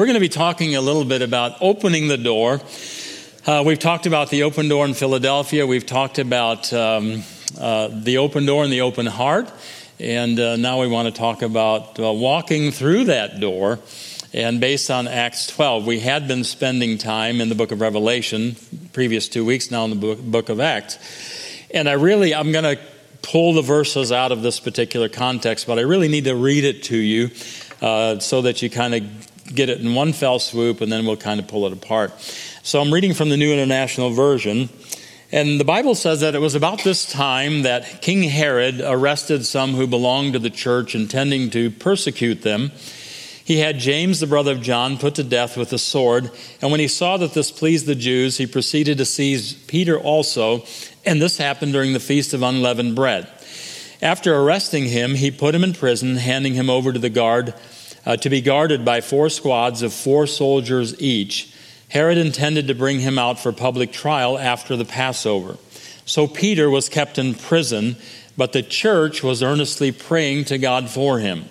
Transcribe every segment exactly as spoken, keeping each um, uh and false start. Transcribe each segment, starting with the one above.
We're going to be talking a little bit about opening the door. Uh, we've talked about the open door in Philadelphia. We've talked about um, uh, the open door and the open heart. And uh, now we want to talk about uh, walking through that door. And based on Acts twelve, we had been spending time in the book of Revelation, previous two weeks now in the book, book of Acts. And I really, I'm going to pull the verses out of this particular context, but I really need to read it to you uh, so that you kind of get it in one fell swoop, and then we'll kind of pull it apart. So I'm reading from the New International Version, and the Bible says that it was about this time that King Herod arrested some who belonged to the church, intending to persecute them. He had James, the brother of John, put to death with a sword, and when he saw that this pleased the Jews, he proceeded to seize Peter also, and this happened during the Feast of Unleavened Bread. After arresting him, he put him in prison, handing him over to the guard uh, to be guarded by four squads of four soldiers each. Herod intended to bring him out for public trial after the Passover. So Peter was kept in prison, but the church was earnestly praying to God for him.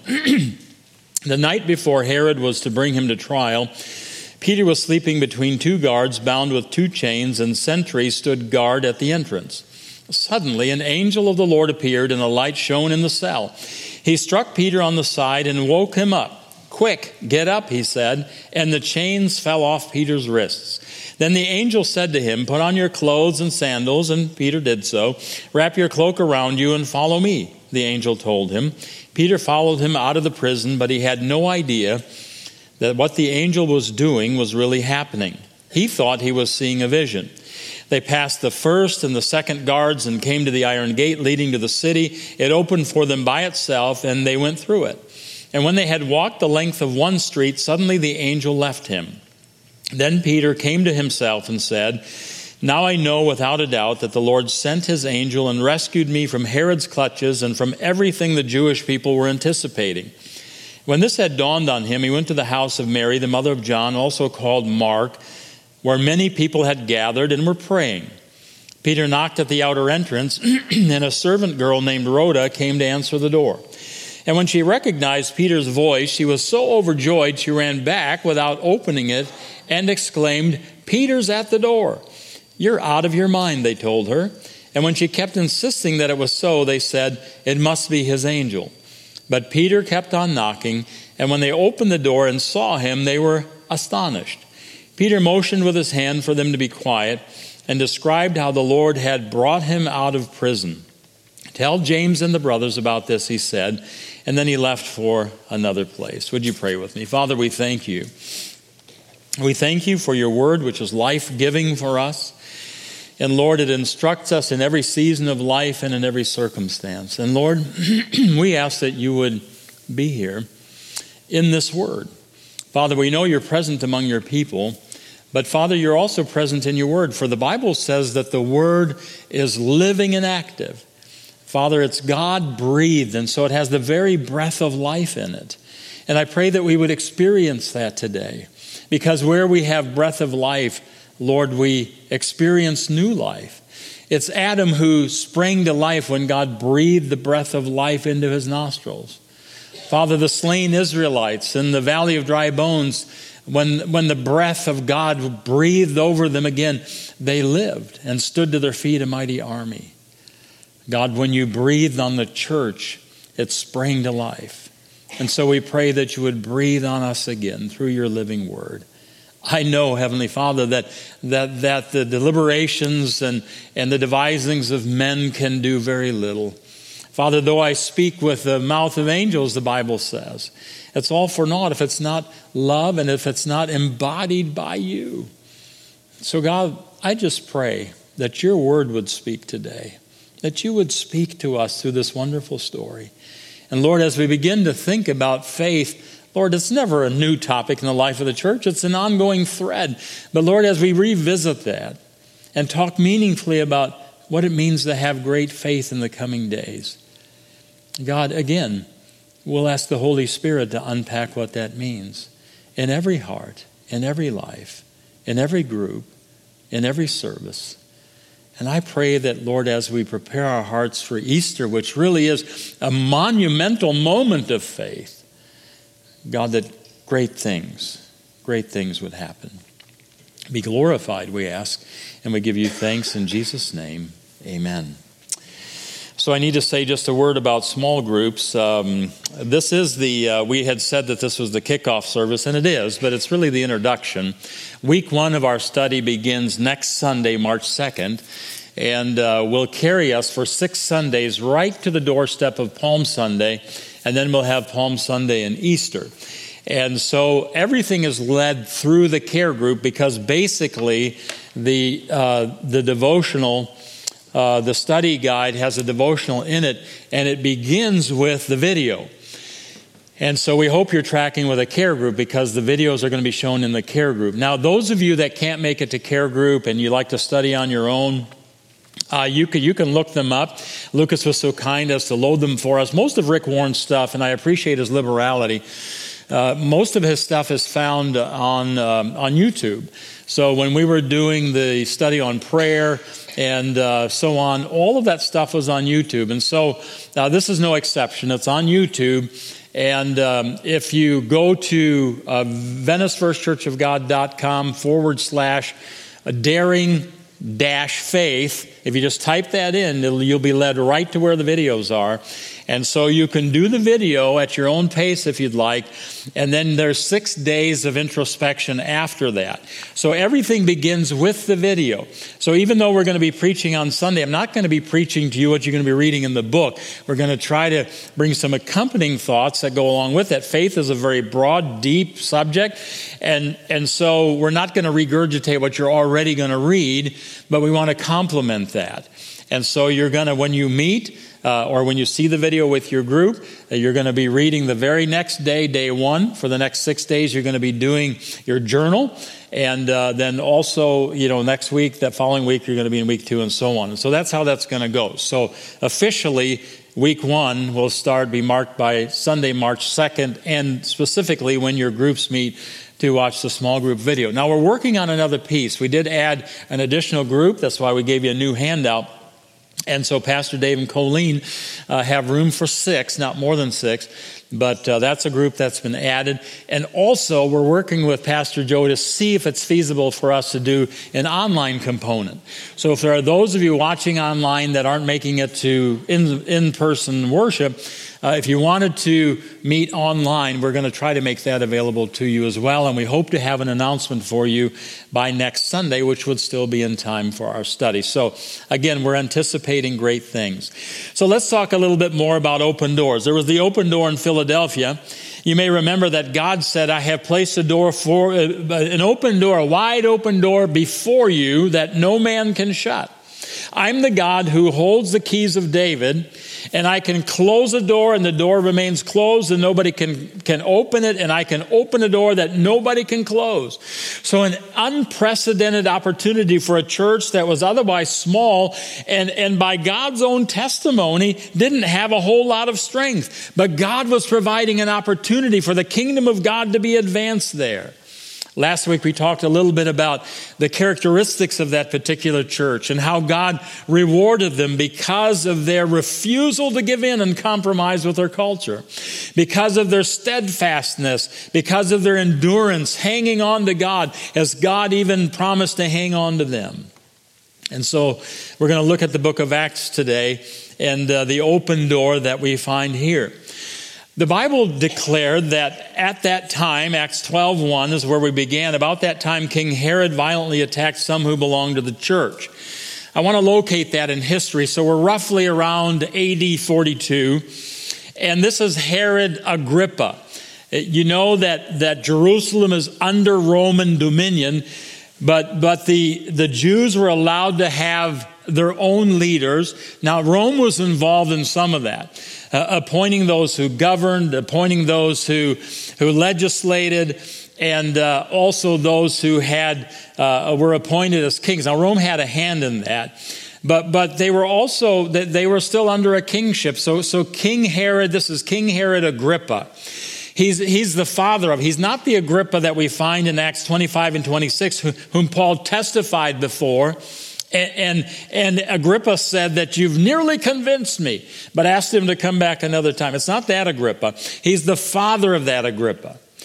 The night before Herod was to bring him to trial, Peter was sleeping between two guards bound with two chains, and sentries stood guard at the entrance. Suddenly, an angel of the Lord appeared, and a light shone in the cell. He struck Peter on the side and woke him up. "Quick, get up," he said, and the chains fell off Peter's wrists. Then the angel said to him, "Put on your clothes and sandals," and Peter did so. "Wrap your cloak around you and follow me," the angel told him. Peter followed him out of the prison, but he had no idea that what the angel was doing was really happening. He thought he was seeing a vision. They passed the first and the second guards and came to the iron gate leading to the city. It opened for them by itself, and they went through it. And when they had walked the length of one street, suddenly the angel left him. Then Peter came to himself and said, "Now I know without a doubt that the Lord sent his angel and rescued me from Herod's clutches and from everything the Jewish people were anticipating." When this had dawned on him, he went to the house of Mary, the mother of John, also called Mark, where many people had gathered and were praying. Peter knocked at the outer entrance, and a servant girl named Rhoda came to answer the door. And when she recognized Peter's voice, she was so overjoyed she ran back without opening it and exclaimed, "Peter's at the door." "You're out of your mind," they told her. And when she kept insisting that it was so, they said, "It must be his angel." But Peter kept on knocking, and when they opened the door and saw him, they were astonished. Peter motioned with his hand for them to be quiet and described how the Lord had brought him out of prison. "Tell James and the brothers about this," he said, and then he left for another place. Would you pray with me? Father, we thank you. We thank you for your word, which is life-giving for us. And Lord, it instructs us in every season of life and in every circumstance. And Lord, we ask that you would be here in this word. Father, we know you're present among your people, but Father, you're also present in your word. For the Bible says that the word is living and active. Father, it's God-breathed, and so it has the very breath of life in it. And I pray that we would experience that today, because where we have breath of life, Lord, we experience new life. It's Adam who sprang to life when God breathed the breath of life into his nostrils. Father, the slain Israelites in the valley of dry bones, when, when the breath of God breathed over them again, they lived and stood to their feet a mighty army. God, when you breathed on the church, it sprang to life. And so we pray that you would breathe on us again through your living word. I know, Heavenly Father, that that that the deliberations and, and the devisings of men can do very little. Father, though I speak with the mouth of angels, the Bible says, it's all for naught if it's not love and if it's not embodied by you. So God, I just pray that your word would speak today, that you would speak to us through this wonderful story. And Lord, as we begin to think about faith, Lord, it's never a new topic in the life of the church. It's an ongoing thread. But Lord, as we revisit that and talk meaningfully about what it means to have great faith in the coming days, God, again, we'll ask the Holy Spirit to unpack what that means in every heart, in every life, in every group, in every service. And I pray that, Lord, as we prepare our hearts for Easter, which really is a monumental moment of faith, God, that great things, great things would happen. Be glorified, we ask, and we give you thanks in Jesus' name. Amen. So I need to say just a word about small groups. Um, this is the, uh, we had said that this was the kickoff service, and it is, but it's really the introduction. Week one of our study begins next Sunday, March second, and uh, will carry us for six Sundays right to the doorstep of Palm Sunday, and then we'll have Palm Sunday and Easter. And so everything is led through the care group because basically the uh, the devotional, uh, the study guide has a devotional in it, and it begins with the video. And so we hope you're tracking with a care group because the videos are going to be shown in the care group. Now, those of you that can't make it to care group and you like to study on your own, Uh, you can you can look them up. Lucas was so kind as to load them for us. Most of Rick Warren's stuff, and I appreciate his liberality, uh, most of his stuff is found on um, on YouTube. So when we were doing the study on prayer and uh, so on, all of that stuff was on YouTube. And so uh, this is no exception. It's on YouTube. And um, if you go to uh, Venice First Church of God dot com forward slash daring dash faith, if you just type that in, you'll be led right to where the videos are. And so you can do the video at your own pace if you'd like. And then there's six days of introspection after that. So everything begins with the video. So even though we're going to be preaching on Sunday, I'm not going to be preaching to you what you're going to be reading in the book. We're going to try to bring some accompanying thoughts that go along with that. Faith is a very broad, deep subject. And, and so we're not going to regurgitate what you're already going to read, but we want to complement that. And so you're going to, when you meet, Uh, or when you see the video with your group, uh, you're going to be reading the very next day, day one. For the next six days, you're going to be doing your journal. And uh, then also, you know, next week, that following week, you're going to be in week two and so on. And so that's how that's going to go. So officially, week one will start, be marked by Sunday, March second, and specifically when your groups meet to watch the small group video. Now, we're working on another piece. We did add an additional group. That's why we gave you a new handout. And so Pastor Dave and Colleen uh, have room for six, not more than six, but uh, that's a group that's been added. And also we're working with Pastor Joe to see if it's feasible for us to do an online component. So if there are those of you watching online that aren't making it to in, in-person worship, Uh, if you wanted to meet online, we're going to try to make that available to you as well. And we hope to have an announcement for you by next Sunday, which would still be in time for our study. So again, we're anticipating great things. So let's talk a little bit more about open doors. There was the open door in Philadelphia. You may remember that God said, I have placed a door for, uh, an open door, a wide open door before you that no man can shut. I'm the God who holds the keys of David, and I can close a door and the door remains closed and nobody can, can open it, and I can open a door that nobody can close. So an unprecedented opportunity for a church that was otherwise small and, and by God's own testimony didn't have a whole lot of strength. But God was providing an opportunity for the kingdom of God to be advanced there. Last week we talked a little bit about the characteristics of that particular church and how God rewarded them because of their refusal to give in and compromise with their culture, because of their steadfastness, because of their endurance, hanging on to God as God even promised to hang on to them. And so we're going to look at the book of Acts today and uh, the open door that we find here. The Bible declared that at that time, Acts twelve one is where we began. About that time, King Herod violently attacked some who belonged to the church. I want to locate that in history. So we're roughly around A D forty-two. And this is Herod Agrippa. You know that, that Jerusalem is under Roman dominion, but, but the, the Jews were allowed to have their own leaders. Now, Rome was involved in some of that. Uh, appointing those who governed, appointing those who who legislated, and uh, also those who had uh, were appointed as kings. Now, Rome had a hand in that, but but they were also they were still under a kingship. So so King Herod, this is King Herod Agrippa. He's he's the father of. He's not the Agrippa that we find in Acts twenty-five and twenty-six, whom Paul testified before. And, and, and Agrippa said that you've nearly convinced me, but asked him to come back another time. It's not that Agrippa. He's the father of that Agrippa.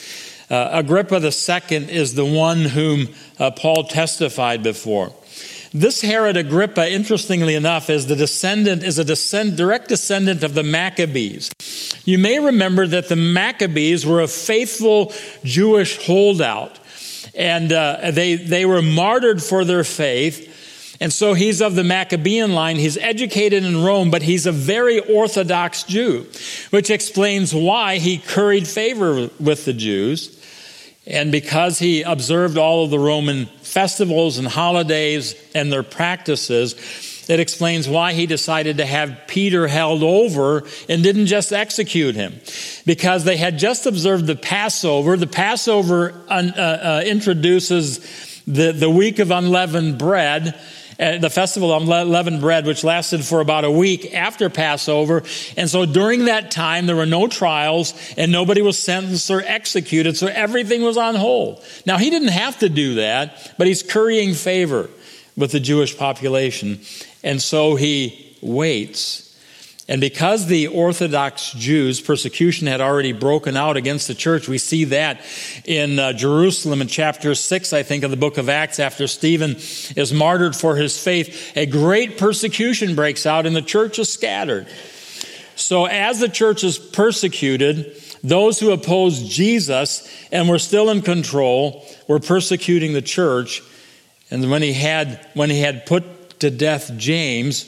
Uh, Agrippa the Second is the one whom uh, Paul testified before. This Herod Agrippa, interestingly enough, is the descendant, is a descend, direct descendant of the Maccabees. You may remember that the Maccabees were a faithful Jewish holdout, and uh, they they were martyred for their faith. And so he's of the Maccabean line. He's educated in Rome, but he's a very Orthodox Jew, which explains why he curried favor with the Jews. And because he observed all of the Roman festivals and holidays and their practices, it explains why he decided to have Peter held over and didn't just execute him. Because they had just observed the Passover. The Passover uh, uh, introduces the, the week of unleavened bread, Uh, the festival of unleavened bread, which lasted for about a week after Passover. And so during that time, there were no trials and nobody was sentenced or executed. So everything was on hold. Now, he didn't have to do that, but he's currying favor with the Jewish population. And so he waits. And because the Orthodox Jews' persecution had already broken out against the church, we see that in uh, Jerusalem in chapter six, I think, of the book of Acts, after Stephen is martyred for his faith, a great persecution breaks out and the church is scattered. So as the church is persecuted, those who opposed Jesus and were still in control were persecuting the church. And when he had, when he had put to death James,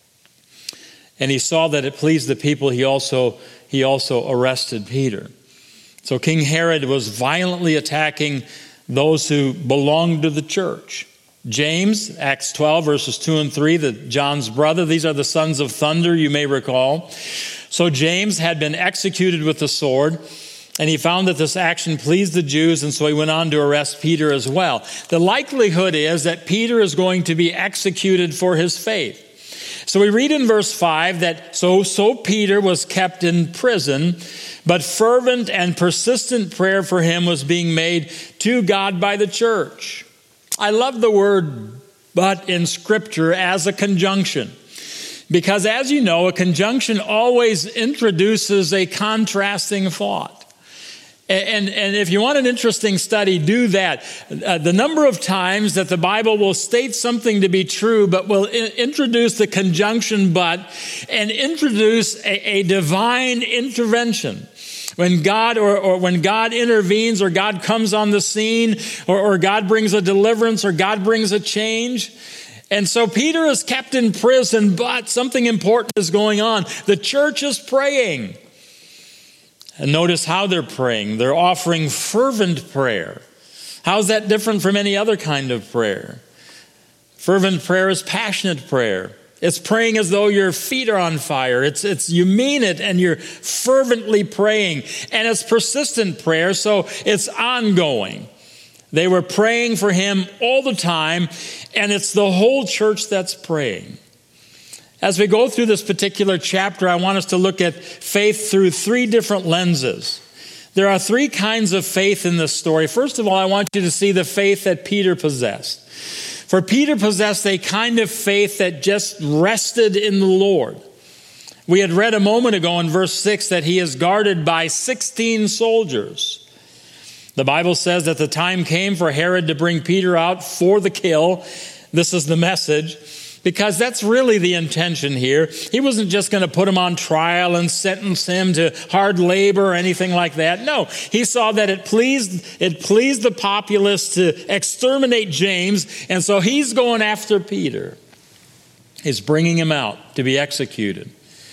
and he saw that it pleased the people, he also, he also arrested Peter. So King Herod was violently attacking those who belonged to the church. James, Acts twelve, verses two and three, the John's brother. These are the sons of thunder, you may recall. So James had been executed with the sword, and he found that this action pleased the Jews, and so he went on to arrest Peter as well. The likelihood is that Peter is going to be executed for his faith. So we read in verse five that so, so Peter was kept in prison, but fervent and persistent prayer for him was being made to God by the church. I love the word "but" in Scripture as a conjunction, because as you know, a conjunction always introduces a contrasting thought. And, and if you want an interesting study, do that. Uh, the number of times that the Bible will state something to be true, but will I- introduce the conjunction "but" and introduce a, a divine intervention. When God or, or when God intervenes, or God comes on the scene, or, or God brings a deliverance, or God brings a change. And so Peter is kept in prison, but something important is going on. The church is praying. And notice how they're praying. They're offering fervent prayer. How's that different from any other kind of prayer? Fervent prayer is passionate prayer. It's praying as though your feet are on fire. It's, it's, you mean it and you're fervently praying. And it's persistent prayer, so it's ongoing. They were praying for him all the time, and it's the whole church that's praying. As we go through this particular chapter, I want us to look at faith through three different lenses. There are three kinds of faith in this story. First of all, I want you to see the faith that Peter possessed. For Peter possessed a kind of faith that just rested in the Lord. We had read a moment ago in verse six that he is guarded by sixteen soldiers. The Bible says that the time came for Herod to bring Peter out for the kill. This is the message. Because that's really the intention here. He wasn't just going to put him on trial and sentence him to hard labor or anything like that. No, he saw that it pleased, it pleased the populace to exterminate James, and so he's going after Peter. He's bringing him out to be executed.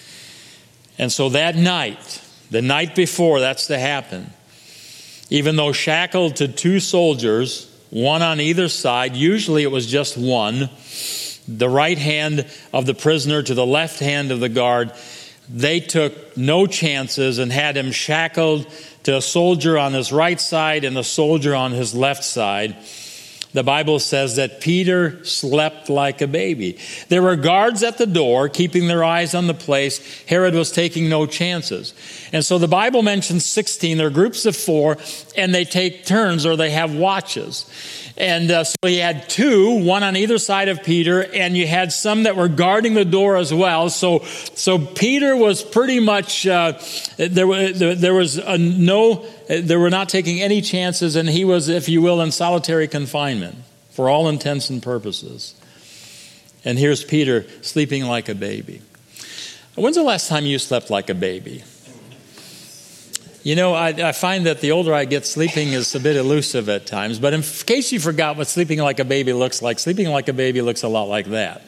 And so that night, the night before that's to happen, even though shackled to two soldiers, one on either side, usually it was just one, the right hand of the prisoner to the left hand of the guard, they took no chances and had him shackled to a soldier on his right side and a soldier on his left side. The Bible says that Peter slept like a baby. There were guards at the door keeping their eyes on the place. Herod was taking no chances. And so the Bible mentions sixteen. They're groups of four, and they take turns, or they have watches. And uh, so he had two, one on either side of Peter, and you had some that were guarding the door as well. So, so Peter was pretty much, uh, there, there, there was a no They were not taking any chances, and he was, if you will, in solitary confinement for all intents and purposes. And here's Peter sleeping like a baby. When's the last time you slept like a baby? You know, I, I find that the older I get, sleeping is a bit elusive at times. But in case you forgot what sleeping like a baby looks like, sleeping like a baby looks a lot like that.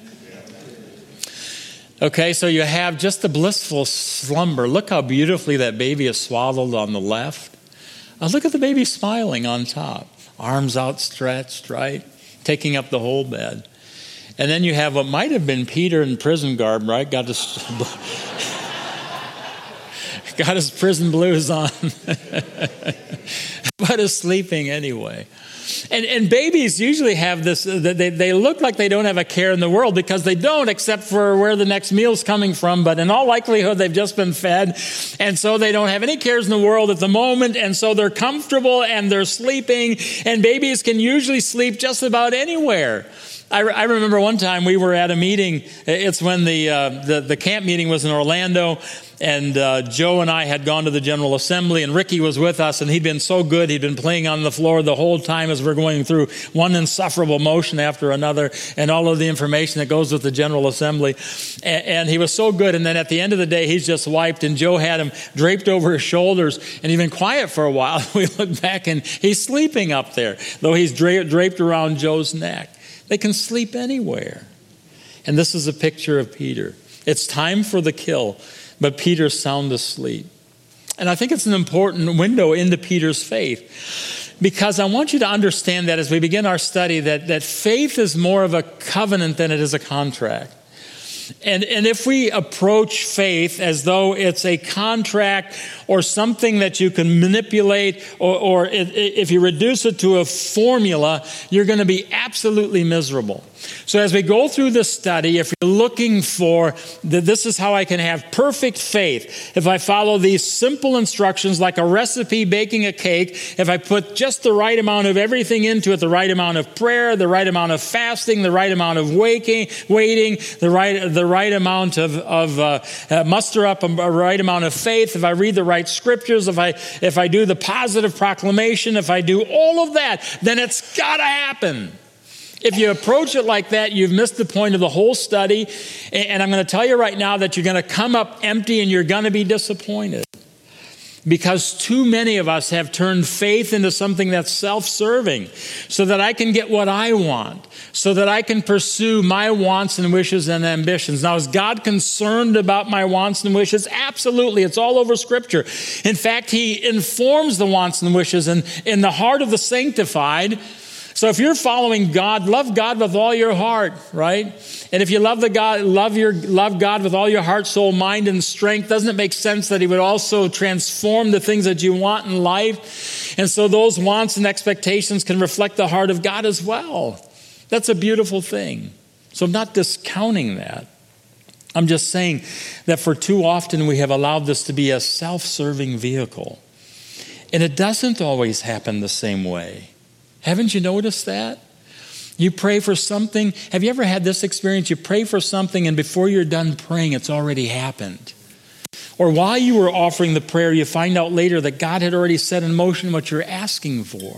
Okay, so you have just a blissful slumber. Look how beautifully that baby is swaddled on the left. Now look at the baby smiling on top. Arms outstretched, right? Taking up the whole bed. And then you have what might have been Peter in prison garb, right? Got his, got his prison blues on. But is sleeping anyway. And, and babies usually have this, they, they look like they don't have a care in the world because they don't, except for where the next meal's coming from. But in all likelihood, they've just been fed. And so they don't have any cares in the world at the moment. And so they're comfortable and they're sleeping. And babies can usually sleep just about anywhere. I, I remember one time we were at a meeting. It's when the, uh, the, the camp meeting was in Orlando. And uh, Joe and I had gone to the General Assembly, and Ricky was with us, and he'd been so good. He'd been playing on the floor the whole time as we're going through one insufferable motion after another and all of the information that goes with the General Assembly. And, and he was so good. And then at the end of the day, he's just wiped, and Joe had him draped over his shoulders, and he'd been quiet for a while. We look back, and he's sleeping up there, though he's dra- draped around Joe's neck. They can sleep anywhere. And this is a picture of Peter. It's time for the kill. But Peter's sound asleep. And I think it's an important window into Peter's faith, because I want you to understand that as we begin our study, that, that faith is more of a covenant than it is a contract. And, and if we approach faith as though it's a contract or something that you can manipulate, or, or if you reduce it to a formula, you're going to be absolutely miserable. So as we go through this study, if you're looking for that, this is how I can have perfect faith. If I follow these simple instructions like a recipe baking a cake, if I put just the right amount of everything into it, the right amount of prayer, the right amount of fasting, the right amount of waking, waiting, the right the right amount of, of uh, uh, muster up a, a right amount of faith, if I read the right scriptures, if I if I do the positive proclamation, if I do all of that, then it's got to happen. If you approach it like that, you've missed the point of the whole study. And I'm going to tell you right now that you're going to come up empty and you're going to be disappointed. Because too many of us have turned faith into something that's self-serving, so that I can get what I want, so that I can pursue my wants and wishes and ambitions. Now, is God concerned about my wants and wishes? Absolutely. It's all over Scripture. In fact, He informs the wants and wishes in, in the heart of the sanctified. So if you're following God, love God with all your heart, right? And if you love the God, love your love God with all your heart, soul, mind, and strength, doesn't it make sense that He would also transform the things that you want in life? And so those wants and expectations can reflect the heart of God as well. That's a beautiful thing. So I'm not discounting that. I'm just saying that for too often we have allowed this to be a self-serving vehicle. And it doesn't always happen the same way. Haven't you noticed that? You pray for something. Have you ever had this experience? You pray for something, and before you're done praying, it's already happened. Or while you were offering the prayer, you find out later that God had already set in motion what you're asking for.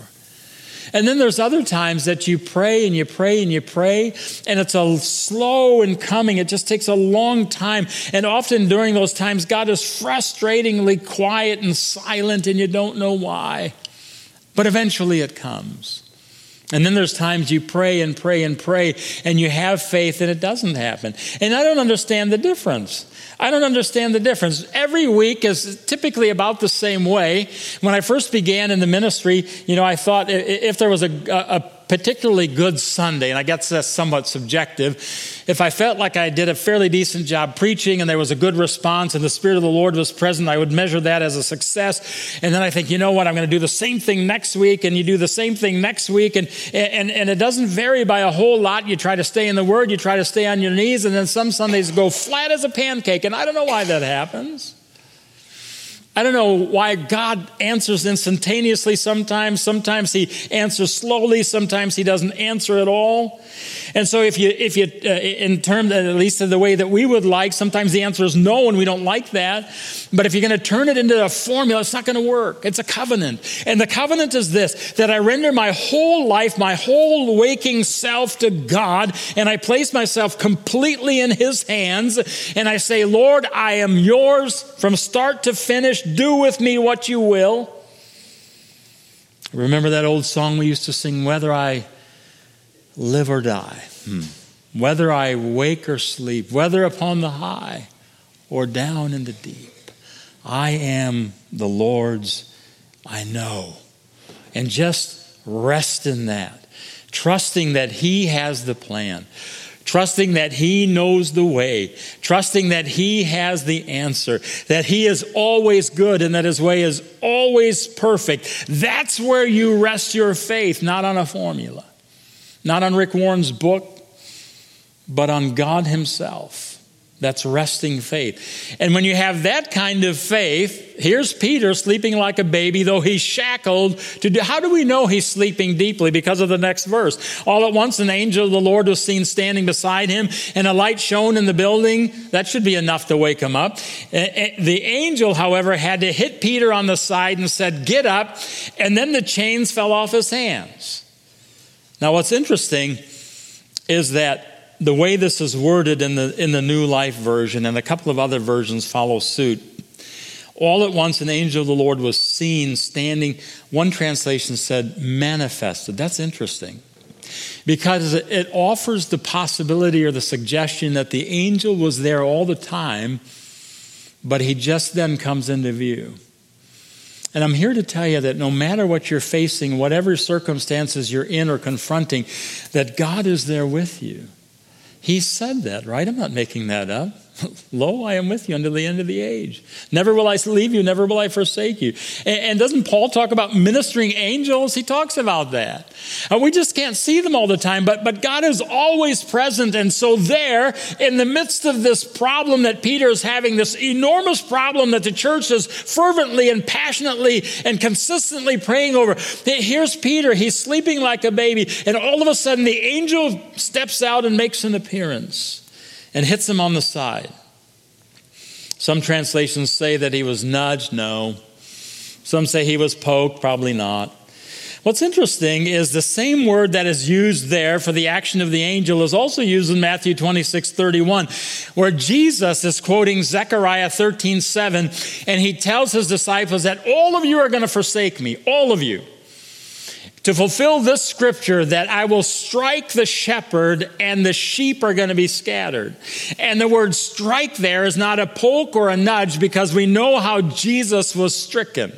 And then there's other times that you pray and you pray and you pray, and it's a slow in coming. It just takes a long time. And often during those times, God is frustratingly quiet and silent, and you don't know why. But eventually it comes. And then there's times you pray and pray and pray, and you have faith, and it doesn't happen. And I don't understand the difference. I don't understand the difference. Every week is typically about the same way. When I first began in the ministry, you know, I thought if there was a, a particularly good Sunday, and I guess that's somewhat subjective, if I felt like I did a fairly decent job preaching and there was a good response and the Spirit of the Lord was present, I would measure that as a success. And then I think, you know what, I'm going to do the same thing next week, and you do the same thing next week, and, and, and it doesn't vary by a whole lot. You try to stay in the Word, you try to stay on your knees, and then some Sundays go flat as a pancake, and I don't know why that happens. I don't know why God answers instantaneously sometimes. Sometimes he answers slowly. Sometimes he doesn't answer at all. And so if you, if you, uh, in terms, at least of the way that we would like, sometimes the answer is no, and we don't like that. But if you're going to turn it into a formula, it's not going to work. It's a covenant. And the covenant is this, that I render my whole life, my whole waking self to God, and I place myself completely in his hands, and I say, Lord, I am yours from start to finish. Do with me what you will. Remember that old song we used to sing, whether I live or die, hmm. whether I wake or sleep, whether upon the high or down in the deep, I am the Lord's, I know. And just rest in that, trusting that he has the plan, trusting that he knows the way, trusting that he has the answer, that he is always good and that his way is always perfect. That's where you rest your faith, not on a formula, not on Rick Warren's book, but on God himself. That's resting faith. And when you have that kind of faith, here's Peter sleeping like a baby, though he's shackled to do. How do we know he's sleeping deeply? Because of the next verse. All at once, an angel of the Lord was seen standing beside him, and a light shone in the building. That should be enough to wake him up. The angel, however, had to hit Peter on the side and said, get up. And then the chains fell off his hands. Now, what's interesting is that the way this is worded in the in the New Life version, and a couple of other versions follow suit. All at once, an angel of the Lord was seen standing. One translation said manifested. That's interesting, because it offers the possibility or the suggestion that the angel was there all the time, but he just then comes into view. And I'm here to tell you that no matter what you're facing, whatever circumstances you're in or confronting, that God is there with you. He said that, right? I'm not making that up. Lo, I am with you until the end of the age. Never will I leave you, never will I forsake you. And, and doesn't Paul talk about ministering angels? He talks about that. And we just can't see them all the time, but, but God is always present. And so there, in the midst of this problem that Peter is having, this enormous problem that the church is fervently and passionately and consistently praying over, here's Peter. He's sleeping like a baby. And all of a sudden, the angel steps out and makes an appearance and hits him on the side. Some translations say that he was nudged. No. Some say he was poked. Probably not. What's interesting is the same word that is used there for the action of the angel is also used in Matthew twenty-six thirty-one, where Jesus is quoting Zechariah thirteen seven, and he tells his disciples that all of you are going to forsake me, all of you, to fulfill this scripture, that I will strike the shepherd and the sheep are going to be scattered. And the word strike there is not a poke or a nudge, because we know how Jesus was stricken.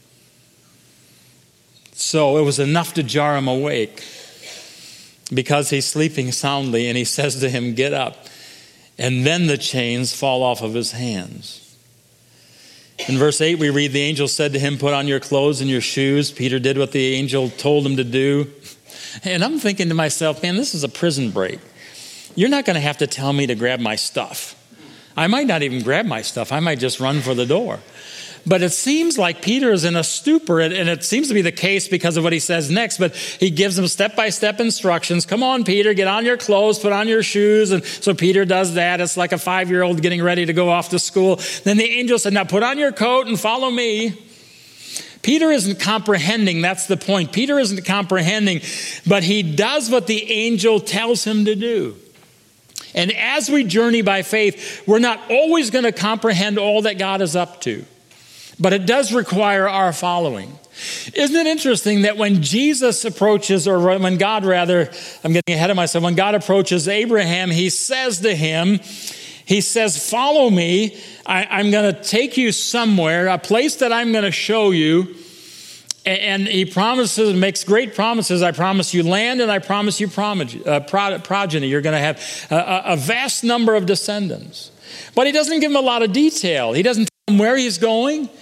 So it was enough to jar him awake, because he's sleeping soundly, and he says to him, get up. And then the chains fall off of his hands. In verse eight, we read, the angel said to him, put on your clothes and your shoes. Peter did what the angel told him to do. And I'm thinking to myself, man, this is a prison break. You're not going to have to tell me to grab my stuff. I might not even grab my stuff. I might just run for the door. But it seems like Peter is in a stupor, and it seems to be the case because of what he says next. But he gives him step-by-step instructions. Come on, Peter, get on your clothes, put on your shoes. And so Peter does that. It's like a five-year-old getting ready to go off to school. Then the angel said, now put on your coat and follow me. Peter isn't comprehending. That's the point. Peter isn't comprehending, but he does what the angel tells him to do. And as we journey by faith, we're not always going to comprehend all that God is up to. But it does require our following. Isn't it interesting that when Jesus approaches, or when God rather, I'm getting ahead of myself, when God approaches Abraham, he says to him, he says, follow me. I, I'm going to take you somewhere, a place that I'm going to show you. And he promises, makes great promises. I promise you land, and I promise you progeny. You're going to have a, a vast number of descendants. But he doesn't give him a lot of detail. He doesn't tell him where he's going.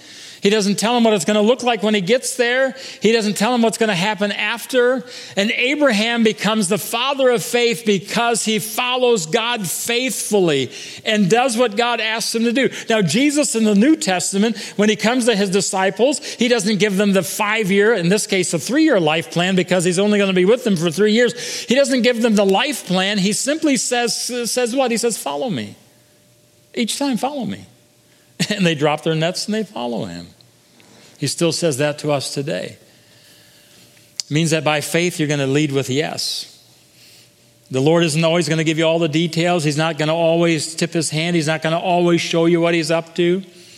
He doesn't tell him what it's going to look like when he gets there. He doesn't tell him what's going to happen after. And Abraham becomes the father of faith because he follows God faithfully and does what God asks him to do. Now, Jesus in the New Testament, when he comes to his disciples, he doesn't give them the five-year, in this case, a three-year life plan because he's only going to be with them for three years. He doesn't give them the life plan. He simply says, says what? He says, follow me. Each time, follow me. And they drop their nets and they follow him. He still says that to us today. It means that by faith, you're going to lead with yes. The Lord isn't always going to give you all the details. He's not going to always tip his hand. He's not going to always show you what he's up to.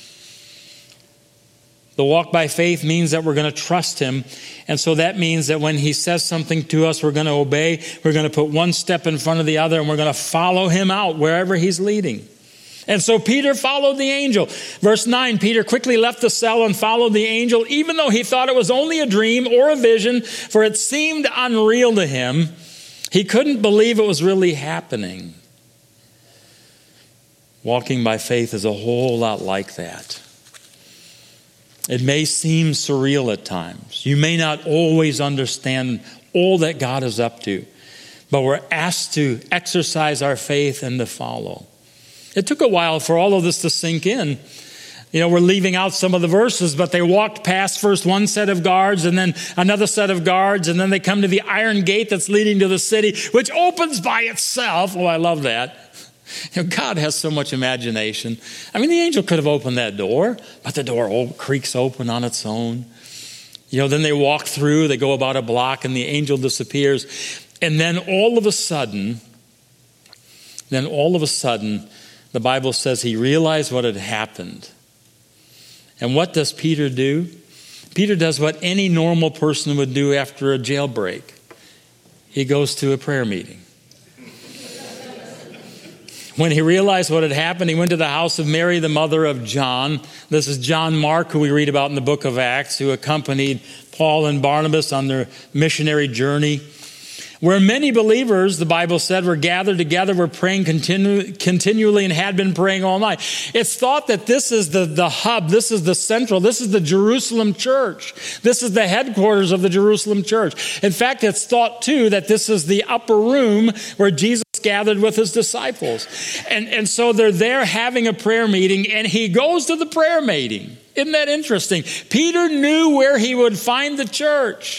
The walk by faith means that we're going to trust him. And so that means that when he says something to us, we're going to obey. We're going to put one step in front of the other, and we're going to follow him out wherever he's leading. And so Peter followed the angel. Verse nine, Peter quickly left the cell and followed the angel, even though he thought it was only a dream or a vision, for it seemed unreal to him. He couldn't believe it was really happening. Walking by faith is a whole lot like that. It may seem surreal at times. You may not always understand all that God is up to, but we're asked to exercise our faith and to follow. It took a while for all of this to sink in. You know, we're leaving out some of the verses, but they walked past first one set of guards and then another set of guards, and then they come to the iron gate that's leading to the city, which opens by itself. Oh, I love that. You know, God has so much imagination. I mean, the angel could have opened that door, but the door creaks open on its own. You know, then they walk through, they go about a block, and the angel disappears. And then all of a sudden, then all of a sudden, the Bible says he realized what had happened. And what does Peter do? Peter does what any normal person would do after a jailbreak. He goes to a prayer meeting. When he realized what had happened, he went to the house of Mary, the mother of John. This is John Mark, who we read about in the book of Acts, who accompanied Paul and Barnabas on their missionary journey. Where many believers, the Bible said, were gathered together, were praying continu- continually and had been praying all night. It's thought that this is the, the hub, this is the central, this is the Jerusalem church. This is the headquarters of the Jerusalem church. In fact, it's thought too that this is the upper room where Jesus gathered with his disciples. And, and so they're there having a prayer meeting, and he goes to the prayer meeting. Isn't that interesting? Peter knew where he would find the church.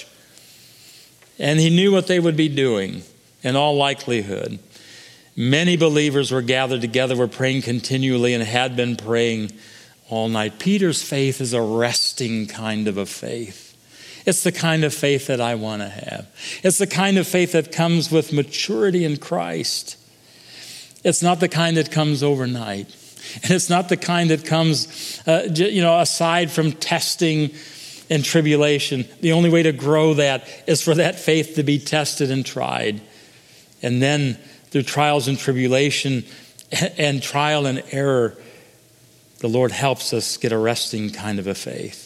And he knew what they would be doing in all likelihood. Many believers were gathered together, were praying continually, and had been praying all night. Peter's faith is a resting kind of a faith. It's the kind of faith that I want to have. It's the kind of faith that comes with maturity in Christ. It's not the kind that comes overnight. And it's not the kind that comes, uh, you know, aside from testing and tribulation. The only way to grow that is for that faith to be tested and tried. And then through trials and tribulation and trial and error, the Lord helps us get a resting kind of a faith.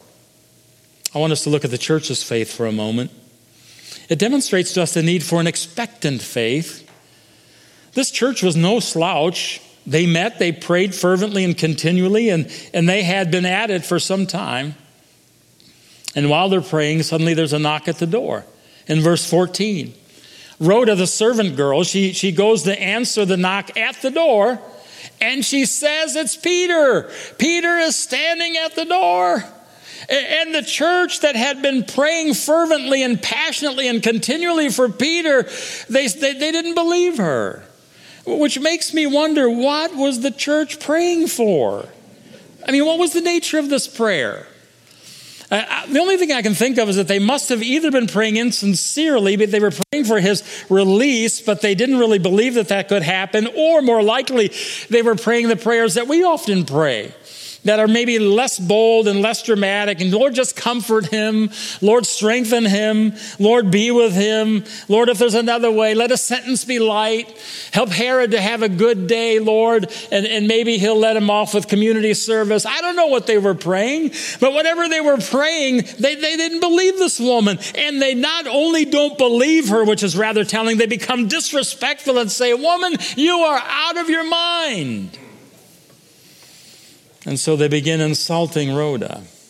I want us to look at the church's faith for a moment. It demonstrates to us the need for an expectant faith. This church was no slouch. They met, they prayed fervently and continually, and, and they had been at it for some time. And while they're praying, suddenly there's a knock at the door. In verse fourteen, Rhoda, the servant girl, she, she goes to answer the knock at the door, and she says, it's Peter. Peter is standing at the door. And the church that had been praying fervently and passionately and continually for Peter, they, they, they didn't believe her. Which makes me wonder, what was the church praying for? I mean, what was the nature of this prayer? Uh, the only thing I can think of is that they must have either been praying insincerely, but they were praying for his release, but they didn't really believe that that could happen, or more likely, they were praying the prayers that we often pray, that are maybe less bold and less dramatic. And Lord, just comfort him. Lord, strengthen him. Lord, be with him. Lord, if there's another way, let a sentence be light. Help Herod to have a good day, Lord. And, and maybe he'll let him off with community service. I don't know what they were praying, but whatever they were praying, they, they didn't believe this woman. And they not only don't believe her, which is rather telling, they become disrespectful and say, woman, you are out of your mind. And so they begin insulting Rhoda.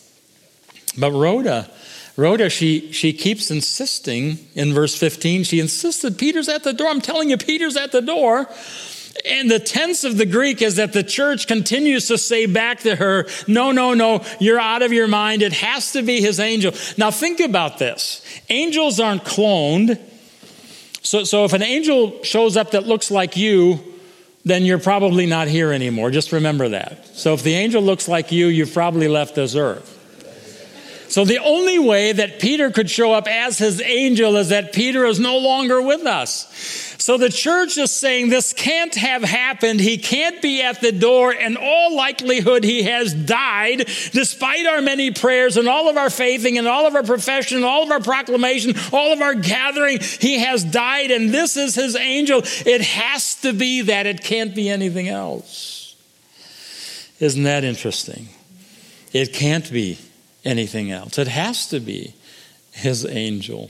But Rhoda, Rhoda, she, she keeps insisting in verse fifteen, she insisted, Peter's at the door. I'm telling you, Peter's at the door. And the tense of the Greek is that the church continues to say back to her, no, no, no, you're out of your mind. It has to be his angel. Now think about this. Angels aren't cloned. So, so if an angel shows up that looks like you, then you're probably not here anymore. Just remember that. So if the angel looks like you, you've probably left this earth. So the only way that Peter could show up as his angel is that Peter is no longer with us. So the church is saying this can't have happened. He can't be at the door. In all likelihood, he has died despite our many prayers and all of our faithing and all of our profession, all of our proclamation, all of our gathering. He has died, and this is his angel. It has to be that. It can't be anything else. Isn't that interesting? It can't be anything else. It has to be his angel.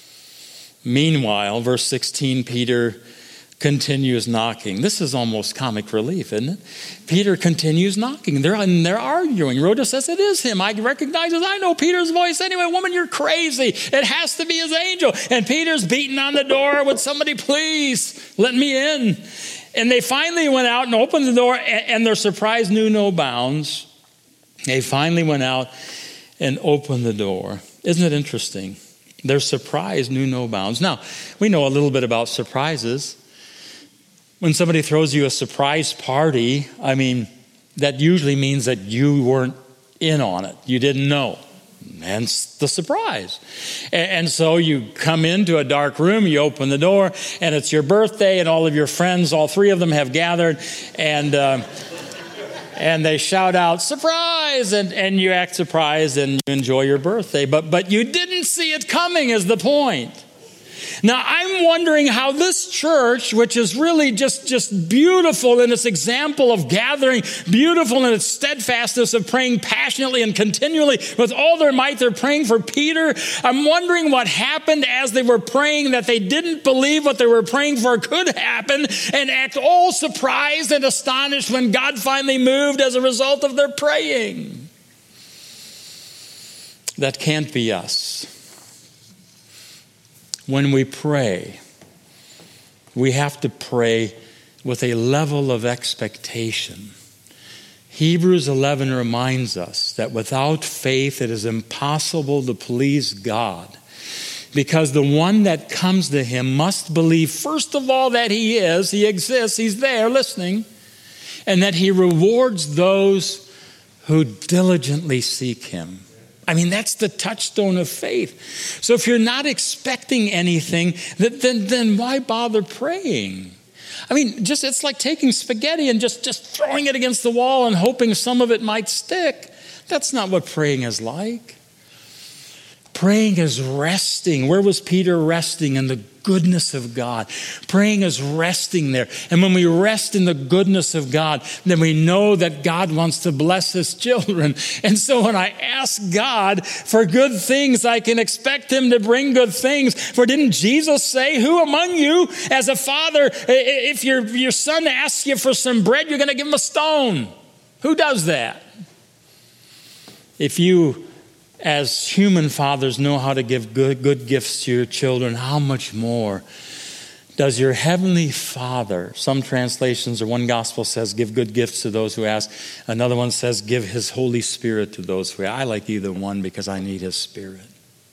Meanwhile, verse sixteen, Peter continues knocking. This is almost comic relief, isn't it? Peter continues knocking. They're, and they're arguing. Rhoda says, it is him. I recognize it. I know Peter's voice. Anyway, woman, you're crazy. It has to be his angel. And Peter's beating on the door. Would somebody please let me in? And they finally went out and opened the door, and their surprise knew no bounds. They finally went out and opened the door. Isn't it interesting? Their surprise knew no bounds. Now, we know a little bit about surprises. When somebody throws you a surprise party, I mean, that usually means that you weren't in on it. You didn't know. Hence the surprise. And so you come into a dark room, you open the door, and it's your birthday, and all of your friends, all three of them have gathered, and uh, and they shout out, surprise, and, and you act surprised and you enjoy your birthday. But, but you didn't see it coming is the point. Now, I'm wondering how this church, which is really just, just beautiful in its example of gathering, beautiful in its steadfastness of praying passionately and continually with all their might, they're praying for Peter. I'm wondering what happened as they were praying that they didn't believe what they were praying for could happen and act all surprised and astonished when God finally moved as a result of their praying. That can't be us. When we pray, we have to pray with a level of expectation. Hebrews eleven reminds us that without faith it is impossible to please God, because the one that comes to him must believe, first of all, that he is, he exists, he's there listening, and that he rewards those who diligently seek him. I mean, that's the touchstone of faith. So if you're not expecting anything, then, then why bother praying? I mean, just it's like taking spaghetti and just, just throwing it against the wall and hoping some of it might stick. That's not what praying is like. Praying is resting. Where was Peter resting? In the goodness of God. Praying is resting there. And when we rest in the goodness of God, then we know that God wants to bless his children. And so when I ask God for good things, I can expect him to bring good things. For didn't Jesus say, who among you as a father, if your, your son asks you for some bread, you're going to give him a stone? Who does that? If you as human fathers know how to give good, good gifts to your children, how much more does your heavenly Father? Some translations or one gospel says give good gifts to those who ask. Another one says give his Holy Spirit to those who ask. I like either one because I need his Spirit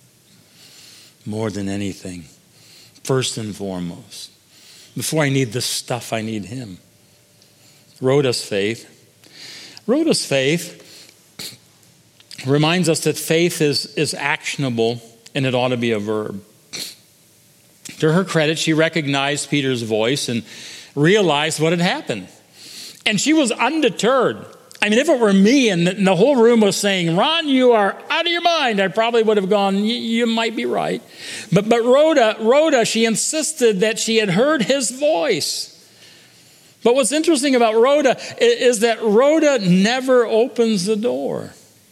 more than anything. First and foremost. Before I need this stuff, I need him. Rhoda's faith. Rhoda's faith reminds us that faith is, is actionable and it ought to be a verb. To her credit, she recognized Peter's voice and realized what had happened. And she was undeterred. I mean, if it were me and the, and the whole room was saying, Ron, you are out of your mind, I probably would have gone, you might be right. But, but Rhoda, Rhoda, she insisted that she had heard his voice. But what's interesting about Rhoda is, is that Rhoda never opens the door.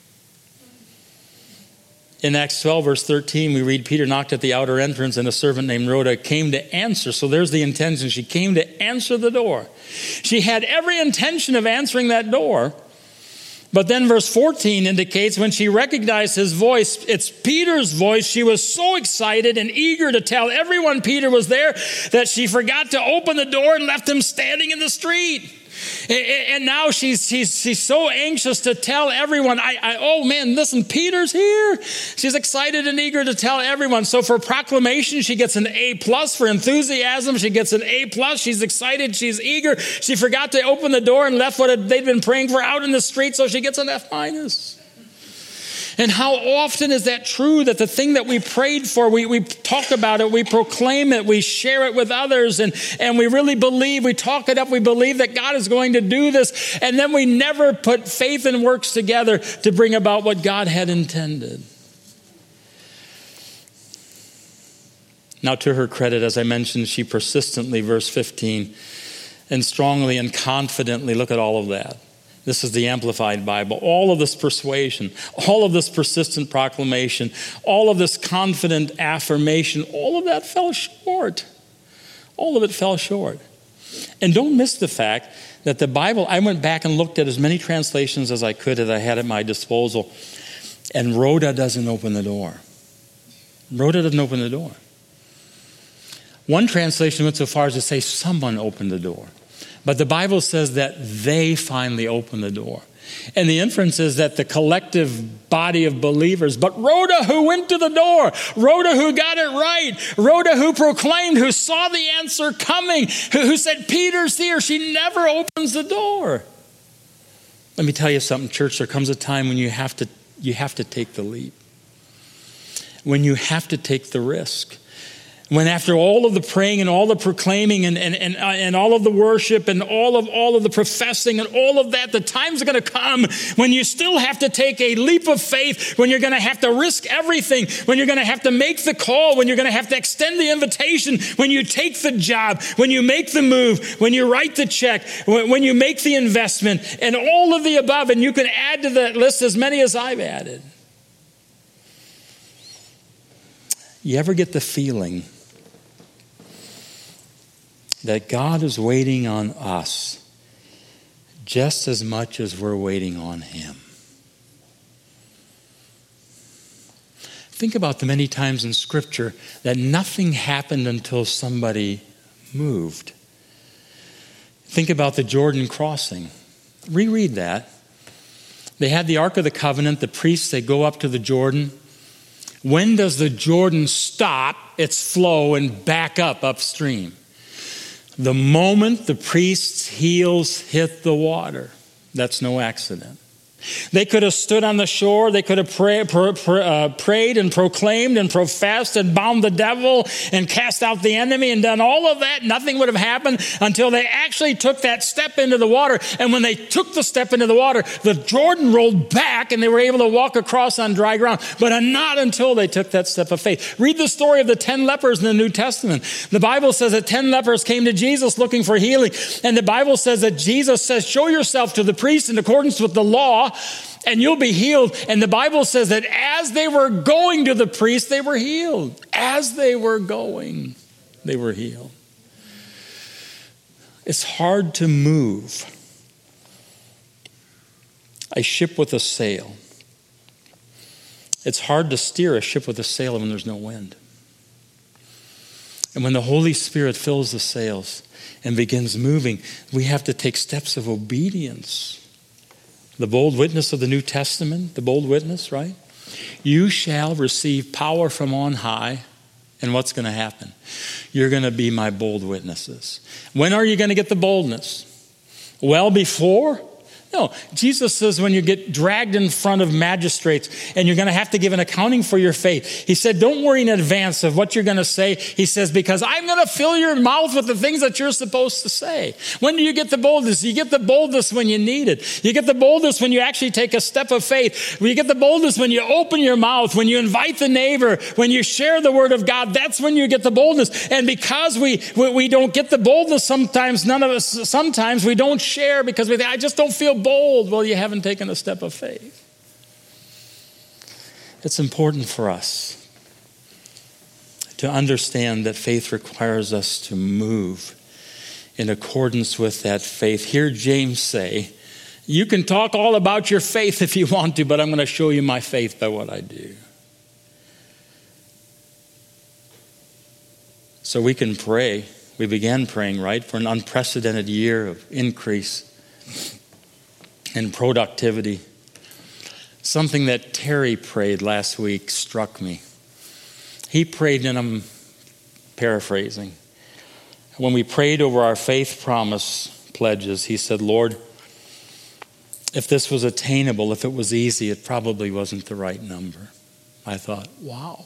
In Acts twelve, verse thirteen, we read, Peter knocked at the outer entrance and a servant named Rhoda came to answer. So there's the intention. She came to answer the door. She had every intention of answering that door. But then verse fourteen indicates when she recognized his voice, it's Peter's voice, she was so excited and eager to tell everyone Peter was there that she forgot to open the door and left him standing in the street. And now she's she's she's so anxious to tell everyone, I, I oh man, listen, Peter's here. She's excited and eager to tell everyone. So for proclamation, she gets an A plus. For enthusiasm, she gets an A plus. She's excited, she's eager. She forgot to open the door and left what they'd been praying for out in the street, so she gets an F minus. And how often is that true, that the thing that we prayed for, we, we talk about it, we proclaim it, we share it with others, and, and we really believe, we talk it up, we believe that God is going to do this, and then we never put faith and works together to bring about what God had intended. Now, to her credit, as I mentioned, she persistently, verse fifteen, and strongly and confidently, look at all of that. This is the Amplified Bible. All of this persuasion, all of this persistent proclamation, all of this confident affirmation, all of that fell short. All of it fell short. And don't miss the fact that the Bible, I went back and looked at as many translations as I could that I had at my disposal, and Rhoda doesn't open the door. Rhoda doesn't open the door. One translation went so far as to say someone opened the door. But the Bible says that they finally opened the door. And the inference is that the collective body of believers, but Rhoda who went to the door, Rhoda who got it right, Rhoda who proclaimed, who saw the answer coming, who, who said, Peter's here, she never opens the door. Let me tell you something, church, there comes a time when you have to, you have to take the leap. When you have to take the risk. When after all of the praying and all the proclaiming and, and, and, and all of the worship and all of all of the professing and all of that, the time's going to come when you still have to take a leap of faith, when you're going to have to risk everything, when you're going to have to make the call, when you're going to have to extend the invitation, when you take the job, when you make the move, when you write the check, when, when you make the investment, and all of the above. And you can add to that list as many as I've added. You ever get the feeling that God is waiting on us just as much as we're waiting on him? Think about the many times in Scripture that nothing happened until somebody moved. Think about the Jordan crossing. Reread that. They had the Ark of the Covenant, the priests, they go up to the Jordan. When does the Jordan stop its flow and back up upstream? The moment the priest's heels hit the water. That's no accident. They could have stood on the shore. They could have pray, pray, pray, uh, prayed and proclaimed and professed and bound the devil and cast out the enemy and done all of that. Nothing would have happened until they actually took that step into the water. And when they took the step into the water, the Jordan rolled back and they were able to walk across on dry ground. But not until they took that step of faith. Read the story of the ten lepers in the New Testament. The Bible says that ten lepers came to Jesus looking for healing. And the Bible says that Jesus says, show yourself to the priest in accordance with the law, and you'll be healed. And the Bible says that as they were going to the priest, they were healed. As they were going, they were healed. It's hard to move a ship with a sail. It's hard to steer a ship with a sail when there's no wind. And when the Holy Spirit fills the sails and begins moving, we have to take steps of obedience. The bold witness of the New Testament, the bold witness, right? You shall receive power from on high. And what's going to happen? You're going to be my bold witnesses. When are you going to get the boldness? Well before? No, Jesus says when you get dragged in front of magistrates and you're going to have to give an accounting for your faith. He said, don't worry in advance of what you're going to say. He says, because I'm going to fill your mouth with the things that you're supposed to say. When do you get the boldness? You get the boldness when you need it. You get the boldness when you actually take a step of faith. You get the boldness when you open your mouth, when you invite the neighbor, when you share the word of God. That's when you get the boldness. And because we, we, we don't get the boldness sometimes, none of us, sometimes we don't share because we think, I just don't feel bold. Well, you haven't taken a step of faith. It's important for us to understand that faith requires us to move in accordance with that faith. Hear James say You can talk all about your faith if you want to, but I'm going to show you my faith by what I do. So we can pray. We began praying, right, for an unprecedented year of increase in productivity. Something that Terry prayed last week struck me. He prayed, and I'm paraphrasing. When we prayed over our faith promise pledges, he said, Lord, if this was attainable, if it was easy, it probably wasn't the right number. I thought, wow.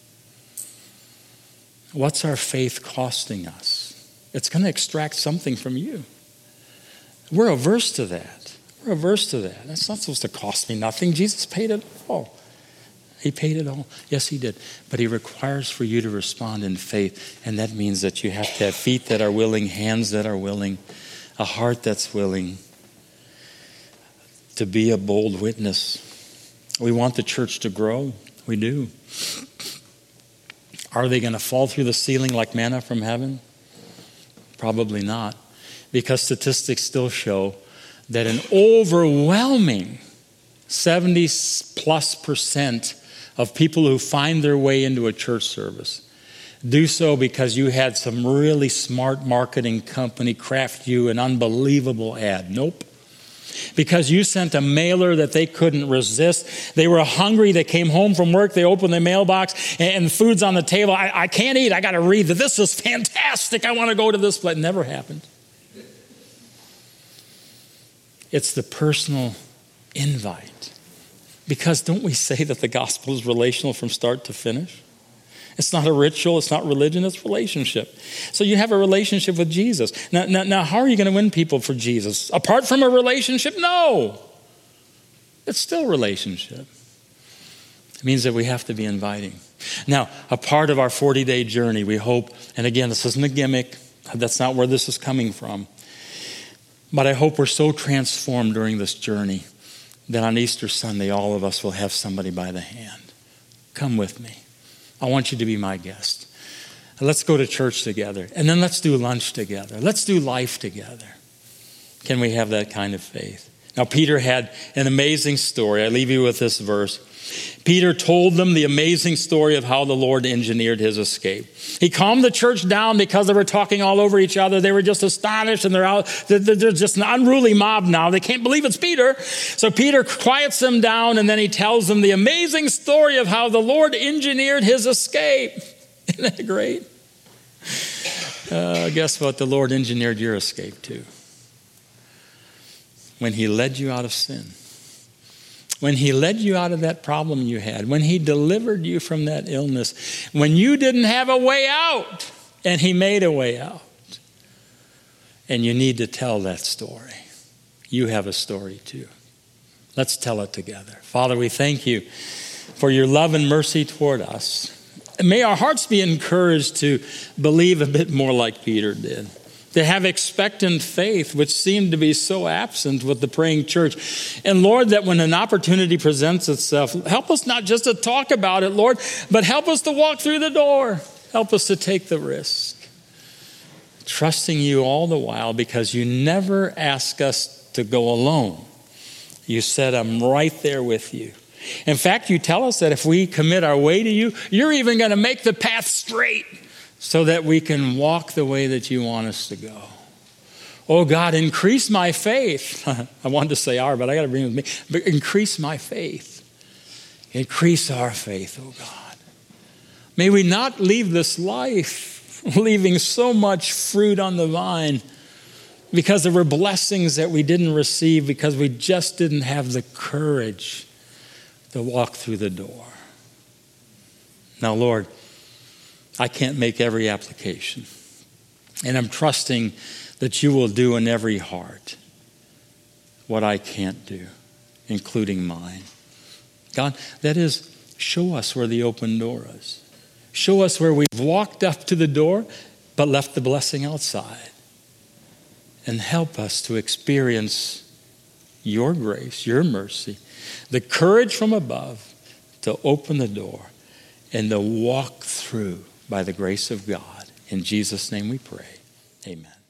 What's our faith costing us? It's going to extract something from you. We're averse to that. We're averse to that. That's not supposed to cost me nothing. Jesus paid it all. He paid it all. Yes, he did. But he requires for you to respond in faith. And that means that you have to have feet that are willing, hands that are willing, a heart that's willing to be a bold witness. We want the church to grow. We do. Are they going to fall through the ceiling like manna from heaven? Probably not. Because statistics still show that an overwhelming seventy plus percent of people who find their way into a church service do so because you had some really smart marketing company craft you an unbelievable ad. Nope. Because you sent a mailer that they couldn't resist. They were hungry. They came home from work. They opened their mailbox and food's on the table. I, I can't eat. I got to read that. This is fantastic. I want to go to this place. It never happened. It's the personal invite. Because don't we say that the gospel is relational from start to finish? It's not a ritual. It's not religion. It's relationship. So you have a relationship with Jesus. Now, now, now how are you going to win people for Jesus? Apart from a relationship? No. It's still relationship. It means that we have to be inviting. Now, a part of our forty-day journey, we hope, and again, this isn't a gimmick. That's not where this is coming from. But I hope we're so transformed during this journey that on Easter Sunday, all of us will have somebody by the hand. Come with me. I want you to be my guest. Let's go to church together. And then let's do lunch together. Let's do life together. Can we have that kind of faith? Now, Peter had an amazing story. I leave you with this verse. Peter told them the amazing story of how the Lord engineered his escape. He calmed the church down because they were talking all over each other. They were just astonished, and they're out. They're just an unruly mob now. They can't believe it's Peter. So Peter quiets them down, and then he tells them the amazing story of how the Lord engineered his escape. Isn't that great? Uh, guess what? The Lord engineered your escape too. When he led you out of sin. When he led you out of that problem you had, when he delivered you from that illness, when you didn't have a way out and he made a way out. And you need to tell that story. You have a story too. Let's tell it together. Father, we thank you for your love and mercy toward us. May our hearts be encouraged to believe a bit more like Peter did. To have expectant faith, which seemed to be so absent with the praying church. And Lord, that when an opportunity presents itself, help us not just to talk about it, Lord, but help us to walk through the door. Help us to take the risk. Trusting you all the while, because you never ask us to go alone. You said, I'm right there with you. In fact, you tell us that if we commit our way to you, you're even going to make the path straight, so that we can walk the way that you want us to go. Oh God, increase my faith. I wanted to say our, but I got to bring it with me. But increase my faith. Increase our faith, oh God. May we not leave this life leaving so much fruit on the vine because there were blessings that we didn't receive because we just didn't have the courage to walk through the door. Now, Lord, I can't make every application. And I'm trusting that you will do in every heart what I can't do, including mine. God, that is, show us where the open door is. Show us where we've walked up to the door but left the blessing outside. And help us to experience your grace, your mercy, the courage from above to open the door and to walk through by the grace of God. In Jesus' name we pray. Amen.